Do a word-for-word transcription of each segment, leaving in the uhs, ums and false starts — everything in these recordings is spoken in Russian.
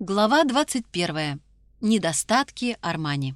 Глава двадцать первая. Недостатки Армани.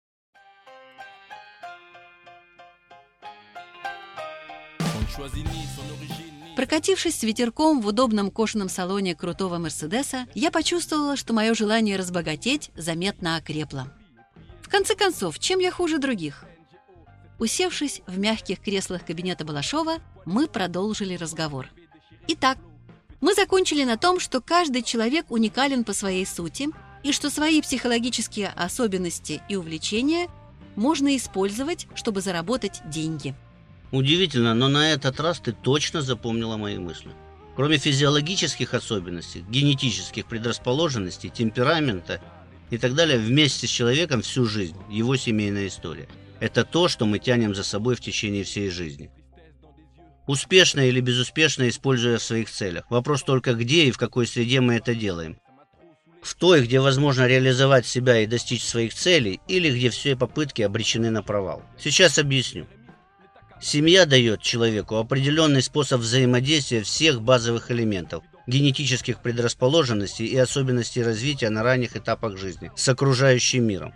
Прокатившись с ветерком в удобном кожаном салоне крутого Мерседеса, я почувствовала, что мое желание разбогатеть заметно окрепло. В конце концов, чем я хуже других? Усевшись в мягких креслах кабинета Балашова, мы продолжили разговор. Итак, мы закончили на том, что каждый человек уникален по своей сути, и что свои психологические особенности и увлечения можно использовать, чтобы заработать деньги. Удивительно, но на этот раз ты точно запомнила мои мысли. Кроме физиологических особенностей, генетических предрасположенностей, темперамента и так далее, вместе с человеком всю жизнь, его семейная история. Это то, что мы тянем за собой в течение всей жизни. Успешно или безуспешно используя в своих целях. Вопрос только, где и в какой среде мы это делаем. В той, где возможно реализовать себя и достичь своих целей, или где все попытки обречены на провал. Сейчас объясню. Семья дает человеку определенный способ взаимодействия всех базовых элементов, генетических предрасположенностей и особенностей развития на ранних этапах жизни с окружающим миром.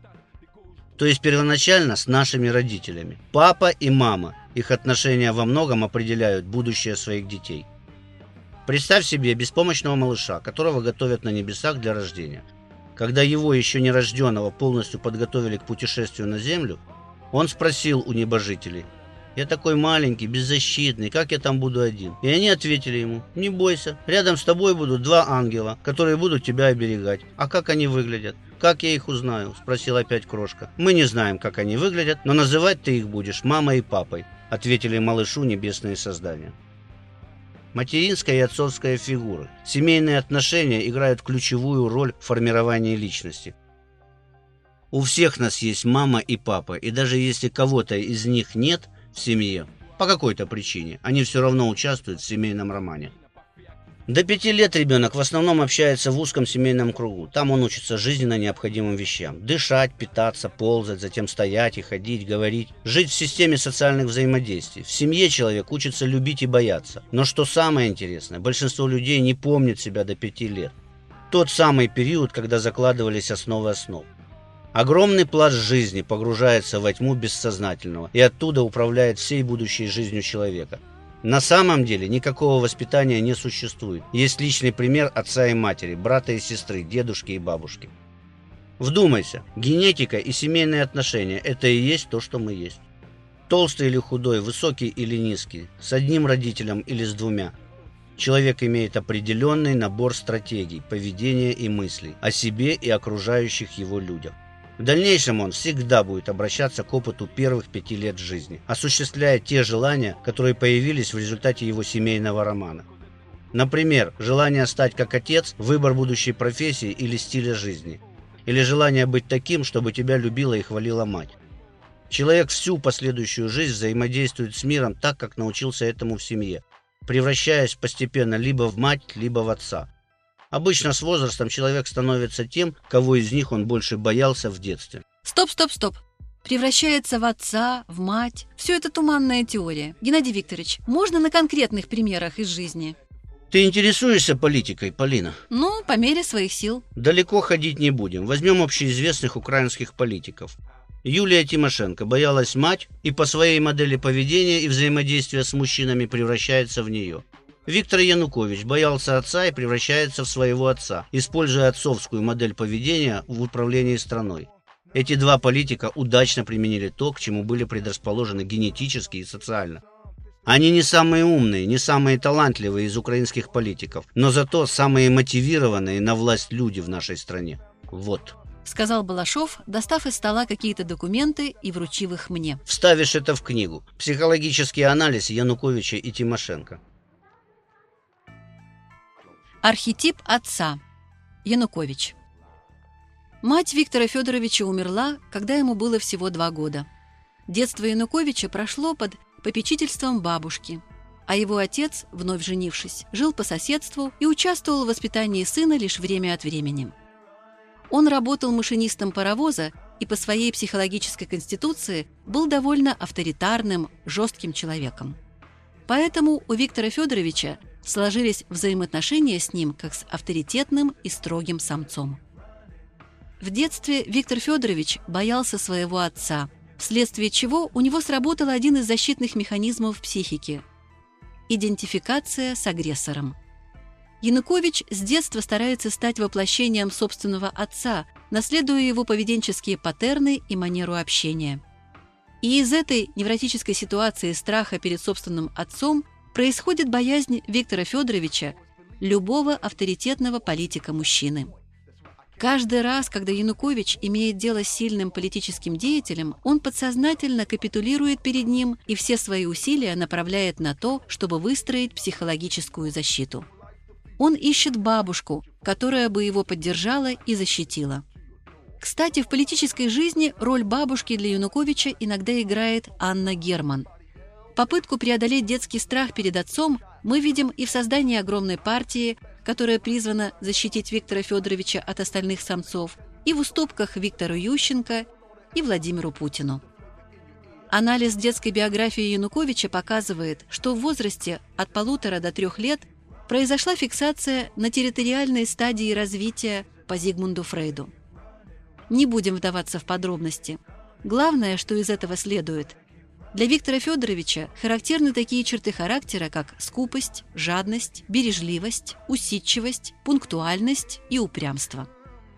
То есть первоначально с нашими родителями. Папа и мама. Их отношения во многом определяют будущее своих детей. Представь себе беспомощного малыша, которого готовят на небесах для рождения. Когда его еще нерожденного полностью подготовили к путешествию на землю, он спросил у небожителей: «Я такой маленький, беззащитный, как я там буду один?» И они ответили ему: «Не бойся, рядом с тобой будут два ангела, которые будут тебя оберегать. А как они выглядят?» «Как я их узнаю?» – спросил опять Крошка. «Мы не знаем, как они выглядят, но называть ты их будешь мамой и папой», – ответили малышу небесные создания. Материнская и отцовская фигуры, семейные отношения играют ключевую роль в формировании личности. У всех нас есть мама и папа, и даже если кого-то из них нет в семье, по какой-то причине, они все равно участвуют в семейном романе. До пяти лет ребенок в основном общается в узком семейном кругу. Там он учится жизненно необходимым вещам. Дышать, питаться, ползать, затем стоять и ходить, говорить. Жить в системе социальных взаимодействий. В семье человек учится любить и бояться. Но что самое интересное, большинство людей не помнит себя до пяти лет. Тот самый период, когда закладывались основы основ. Огромный пласт жизни погружается во тьму бессознательного и оттуда управляет всей будущей жизнью человека. На самом деле никакого воспитания не существует. Есть личный пример отца и матери, брата и сестры, дедушки и бабушки. Вдумайся, генетика и семейные отношения – это и есть то, что мы есть. Толстый или худой, высокий или низкий, с одним родителем или с двумя. Человек имеет определенный набор стратегий, поведения и мыслей о себе и окружающих его людях. В дальнейшем он всегда будет обращаться к опыту первых пяти лет жизни, осуществляя те желания, которые появились в результате его семейного романа. Например, желание стать как отец, выбор будущей профессии или стиля жизни. Или желание быть таким, чтобы тебя любила и хвалила мать. Человек всю последующую жизнь взаимодействует с миром так, как научился этому в семье, превращаясь постепенно либо в мать, либо в отца. Обычно с возрастом человек становится тем, кого из них он больше боялся в детстве. Стоп, стоп, стоп. Превращается в отца, в мать. Все это туманная теория. Геннадий Викторович, можно на конкретных примерах из жизни? Ты интересуешься политикой, Полина? Ну, по мере своих сил. Далеко ходить не будем. Возьмем общеизвестных украинских политиков. Юлия Тимошенко боялась мать и по своей модели поведения и взаимодействия с мужчинами превращается в нее. Виктор Янукович боялся отца и превращается в своего отца, используя отцовскую модель поведения в управлении страной. Эти два политика удачно применили то, к чему были предрасположены генетически и социально. Они не самые умные, не самые талантливые из украинских политиков, но зато самые мотивированные на власть люди в нашей стране. Вот. Сказал Балашов, достав из стола какие-то документы и вручив их мне. Вставишь это в книгу. Психологический анализ Януковича и Тимошенко. Архетип отца. Янукович. Мать Виктора Федоровича умерла, когда ему было всего два года. Детство Януковича прошло под попечительством бабушки, а его отец, вновь женившись, жил по соседству и участвовал в воспитании сына лишь время от времени. Он работал машинистом паровоза и по своей психологической конституции был довольно авторитарным, жестким человеком. Поэтому у Виктора Федоровича сложились взаимоотношения с ним как с авторитетным и строгим самцом. В детстве Виктор Федорович боялся своего отца, вследствие чего у него сработал один из защитных механизмов психики – идентификация с агрессором. Янукович с детства старается стать воплощением собственного отца, наследуя его поведенческие паттерны и манеру общения. И из этой невротической ситуации страха перед собственным отцом происходит боязнь Виктора Федоровича любого авторитетного политика-мужчины. Каждый раз, когда Янукович имеет дело с сильным политическим деятелем, он подсознательно капитулирует перед ним и все свои усилия направляет на то, чтобы выстроить психологическую защиту. Он ищет бабушку, которая бы его поддержала и защитила. Кстати, в политической жизни роль бабушки для Януковича иногда играет Анна Герман. Попытку преодолеть детский страх перед отцом мы видим и в создании огромной партии, которая призвана защитить Виктора Федоровича от остальных самцов, и в уступках Виктору Ющенко и Владимиру Путину. Анализ детской биографии Януковича показывает, что в возрасте от полутора до трех лет произошла фиксация на территориальной стадии развития по Зигмунду Фрейду. Не будем вдаваться в подробности. Главное, что из этого следует. Для Виктора Федоровича характерны такие черты характера, как скупость, жадность, бережливость, усидчивость, пунктуальность и упрямство.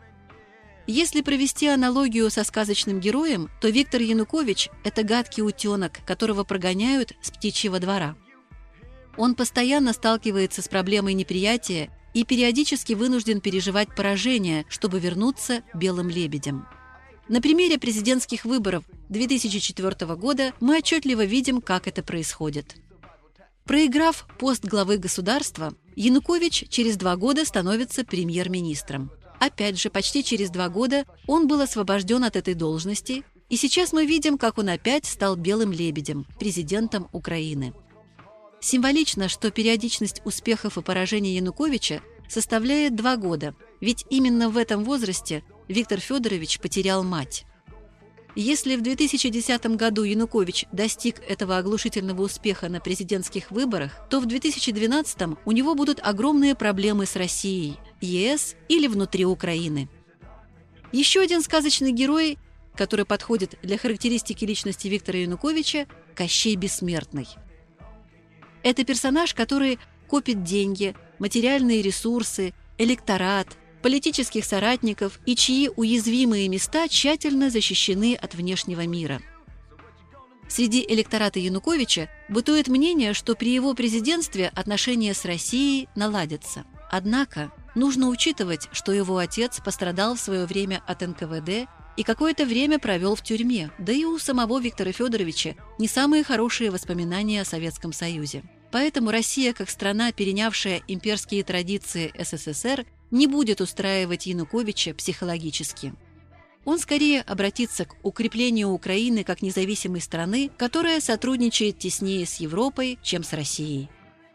Если провести аналогию со сказочным героем, то Виктор Янукович – это гадкий утенок, которого прогоняют с птичьего двора. Он постоянно сталкивается с проблемой неприятия и периодически вынужден переживать поражение, чтобы вернуться белым лебедем. На примере президентских выборов две тысячи четвёртого года мы отчетливо видим, как это происходит. Проиграв пост главы государства, Янукович через два года становится премьер-министром. Опять же, почти через два года он был освобожден от этой должности, и сейчас мы видим, как он опять стал белым лебедем, президентом Украины. Символично, что периодичность успехов и поражений Януковича составляет два года, ведь именно в этом возрасте Виктор Федорович потерял мать. Если в две тысячи десятом году Янукович достиг этого оглушительного успеха на президентских выборах, то в две тысячи двенадцатом у него будут огромные проблемы с Россией, ЕС или внутри Украины. Еще один сказочный герой, который подходит для характеристики личности Виктора Януковича – Кощей Бессмертный. Это персонаж, который копит деньги, материальные ресурсы, электорат, политических соратников и чьи уязвимые места тщательно защищены от внешнего мира. Среди электората Януковича бытует мнение, что при его президентстве отношения с Россией наладятся. Однако нужно учитывать, что его отец пострадал в свое время от эн ка вэ дэ и какое-то время провел в тюрьме, да и у самого Виктора Федоровича не самые хорошие воспоминания о Советском Союзе. Поэтому Россия, как страна, перенявшая имперские традиции эс эс эс эр, не будет устраивать Януковича психологически. Он скорее обратится к укреплению Украины как независимой страны, которая сотрудничает теснее с Европой, чем с Россией.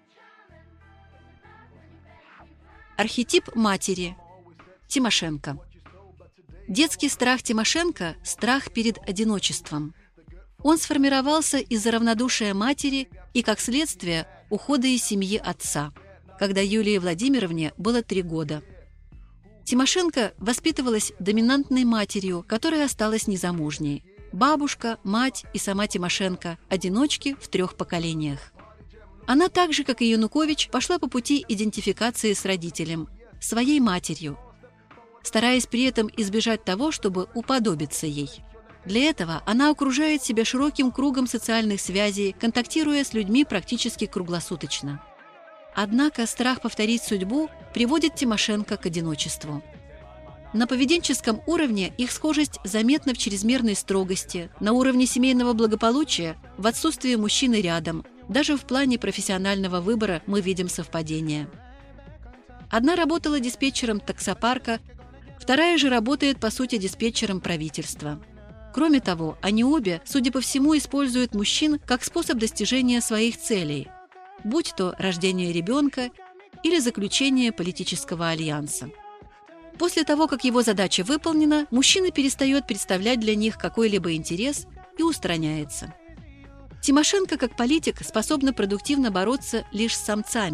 Архетип матери. Тимошенко. Детский страх Тимошенко – страх перед одиночеством. Он сформировался из-за равнодушия матери и, как следствие, ухода из семьи отца, когда Юлии Владимировне было три года. Тимошенко воспитывалась доминантной матерью, которая осталась незамужней. Бабушка, мать и сама Тимошенко – одиночки в трех поколениях. Она так же, как и Янукович, пошла по пути идентификации с родителем, своей матерью, стараясь при этом избежать того, чтобы уподобиться ей. Для этого она окружает себя широким кругом социальных связей, контактируя с людьми практически круглосуточно. Однако страх повторить судьбу приводит Тимошенко к одиночеству. На поведенческом уровне их схожесть заметна в чрезмерной строгости, на уровне семейного благополучия, в отсутствии мужчины рядом, даже в плане профессионального выбора мы видим совпадение. Одна работала диспетчером таксопарка, вторая же работает, по сути, диспетчером правительства. Кроме того, они обе, судя по всему, используют мужчин как способ достижения своих целей, будь то рождение ребенка или заключение политического альянса. После того, как его задача выполнена, мужчина перестает представлять для них какой-либо интерес и устраняется. Тимошенко, как политик, способна продуктивно бороться лишь с самцами,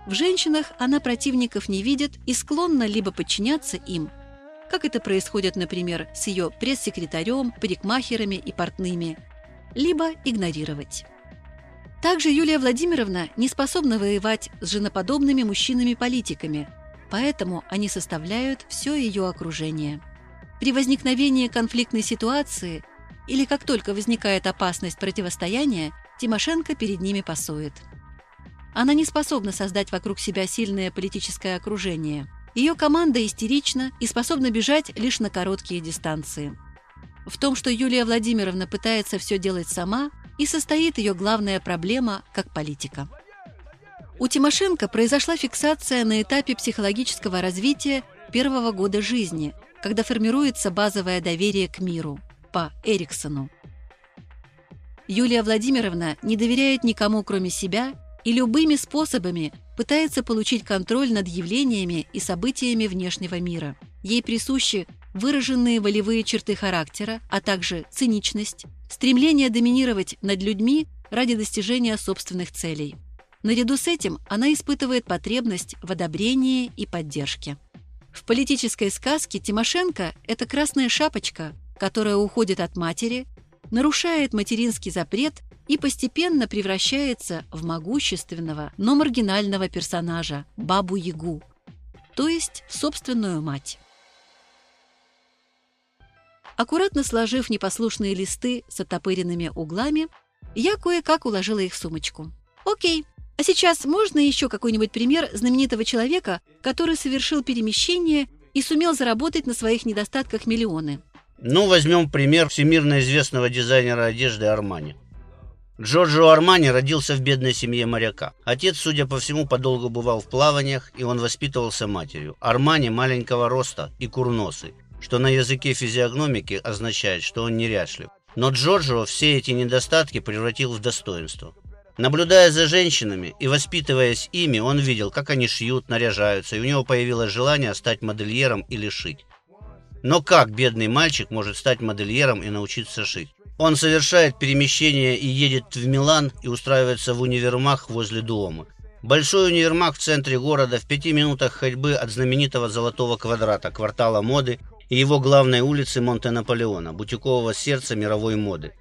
В женщинах она противников не видит и склонна либо подчиняться им, как это происходит, например, с ее пресс-секретарем, парикмахерами и портными, либо игнорировать. Также Юлия Владимировна не способна воевать с женоподобными мужчинами-политиками, поэтому они составляют все ее окружение. При возникновении конфликтной ситуации или как только возникает опасность противостояния, Тимошенко перед ними пасует. Она не способна создать вокруг себя сильное политическое окружение. Ее команда истерична и способна бежать лишь на короткие дистанции. В том, что Юлия Владимировна пытается все делать сама, и состоит ее главная проблема как политика. У Тимошенко произошла фиксация на этапе психологического развития первого года жизни, когда формируется базовое доверие к миру, по Эриксону. Юлия Владимировна не доверяет никому, кроме себя, и любыми способами пытается получить контроль над явлениями и событиями внешнего мира. Ей присущи выраженные волевые черты характера, а также циничность, стремление доминировать над людьми ради достижения собственных целей. Наряду с этим она испытывает потребность в одобрении и поддержке. В политической сказке Тимошенко – это красная шапочка, которая уходит от матери, нарушает материнский запрет и постепенно превращается в могущественного, но маргинального персонажа – Бабу-Ягу, то есть в собственную мать. Аккуратно сложив непослушные листы с оттопыренными углами, я кое-как уложила их в сумочку. Окей, а сейчас можно еще какой-нибудь пример знаменитого человека, который совершил перемещение и сумел заработать на своих недостатках миллионы? Ну, возьмем пример всемирно известного дизайнера одежды Армани. Джорджио Армани родился в бедной семье моряка. Отец, судя по всему, подолгу бывал в плаваниях, и он воспитывался матерью. Армани маленького роста и курносый, что на языке физиогномики означает, что он неряшлив. Но Джорджио все эти недостатки превратил в достоинство. Наблюдая за женщинами и воспитываясь ими, он видел, как они шьют, наряжаются, и у него появилось желание стать модельером или шить. Но как бедный мальчик может стать модельером и научиться шить? Он совершает перемещение и едет в Милан и устраивается в универмаг возле Дуомо. Большой универмаг в центре города в пяти минутах ходьбы от знаменитого Золотого квадрата, квартала моды и его главной улицы Монте-Наполеона, бутикового сердца мировой моды.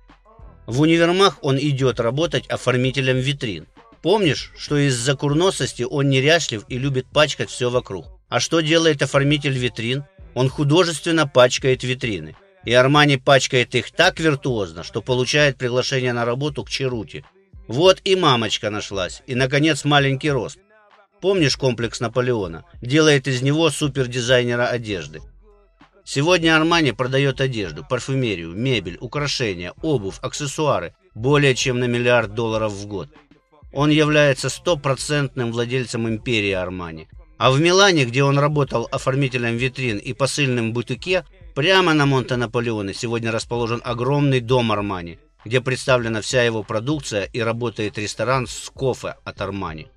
В универмаг он идет работать оформителем витрин. Помнишь, что из-за курносости он неряшлив и любит пачкать все вокруг? А что делает оформитель витрин? Он художественно пачкает витрины. И Армани пачкает их так виртуозно, что получает приглашение на работу к Черути. Вот и мамочка нашлась, и, наконец, маленький рост. Помнишь комплекс Наполеона? Делает из него супердизайнера одежды. Сегодня Армани продает одежду, парфюмерию, мебель, украшения, обувь, аксессуары более чем на миллиард долларов в год. Он является стопроцентным владельцем империи Армани. А в Милане, где он работал оформителем витрин и посыльным в бутике, прямо на Монте-Наполеоне сегодня расположен огромный дом Армани, где представлена вся его продукция и работает ресторан с кофе от Армани.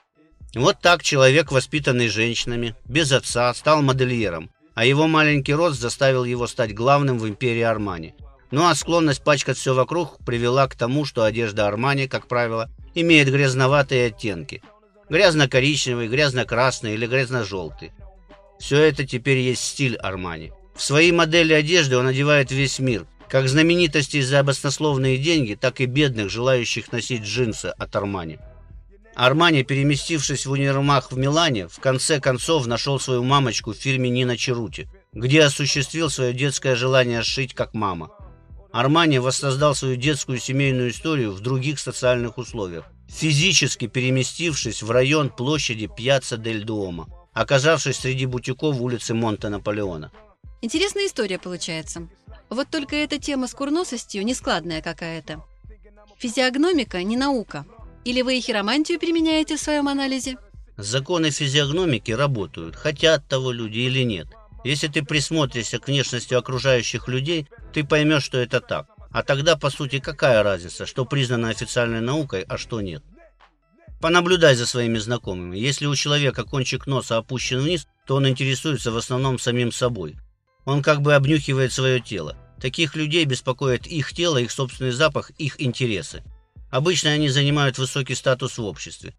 Вот так человек, воспитанный женщинами, без отца, стал модельером, а его маленький рост заставил его стать главным в империи Армани. Ну а склонность пачкать все вокруг привела к тому, что одежда Армани, как правило, имеет грязноватые оттенки. Грязно-коричневый, грязно-красный или грязно-желтый. Все это теперь есть стиль Армани. В свои модели одежды он одевает весь мир, как знаменитостей за баснословные деньги, так и бедных, желающих носить джинсы от Армани. Армани, переместившись в универмаг в Милане, в конце концов нашел свою мамочку в фирме Нино Черути, где осуществил свое детское желание сшить как мама. Армани воссоздал свою детскую семейную историю в других социальных условиях, физически переместившись в район площади Пьяцца дель Дуомо, оказавшись среди бутиков улицы Монте-Наполеона. Интересная история получается. Вот только эта тема с курносостью нескладная какая-то. Физиогномика не наука. Или вы и хиромантию применяете в своем анализе? Законы физиогномики работают, хотят того люди или нет. Если ты присмотришься к внешности окружающих людей, ты поймешь, что это так. А тогда, по сути, какая разница, что признано официальной наукой, а что нет? Понаблюдай за своими знакомыми. Если у человека кончик носа опущен вниз, то он интересуется в основном самим собой. Он как бы обнюхивает свое тело. Таких людей беспокоит их тело, их собственный запах, их интересы. Обычно они занимают высокий статус в обществе.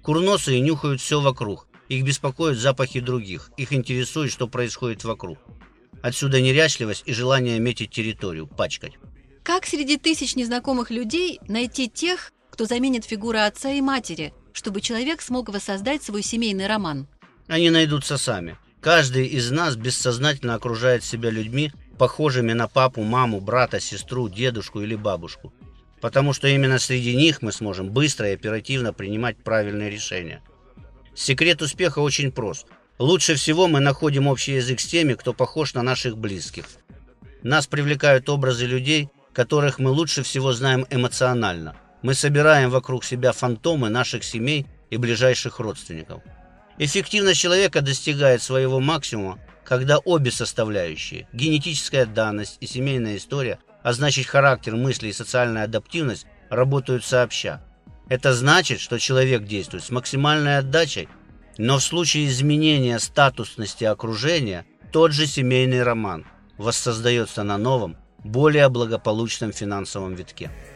Курносые нюхают все вокруг. Их беспокоят запахи других. Их интересует, что происходит вокруг. Отсюда неряшливость и желание метить территорию, пачкать. Как среди тысяч незнакомых людей найти тех, кто заменит фигуры отца и матери, чтобы человек смог воссоздать свой семейный роман? Они найдутся сами. Каждый из нас бессознательно окружает себя людьми, похожими на папу, маму, брата, сестру, дедушку или бабушку. Потому что именно среди них мы сможем быстро и оперативно принимать правильные решения. Секрет успеха очень прост. Лучше всего мы находим общий язык с теми, кто похож на наших близких. Нас привлекают образы людей, которых мы лучше всего знаем эмоционально. Мы собираем вокруг себя фантомы наших семей и ближайших родственников. Эффективность человека достигает своего максимума, когда обе составляющие – генетическая данность и семейная история, а значит характер, мысли и социальная адаптивность – работают сообща. Это значит, что человек действует с максимальной отдачей, но в случае изменения статусности окружения тот же семейный роман воссоздается на новом, более благополучном финансовом витке.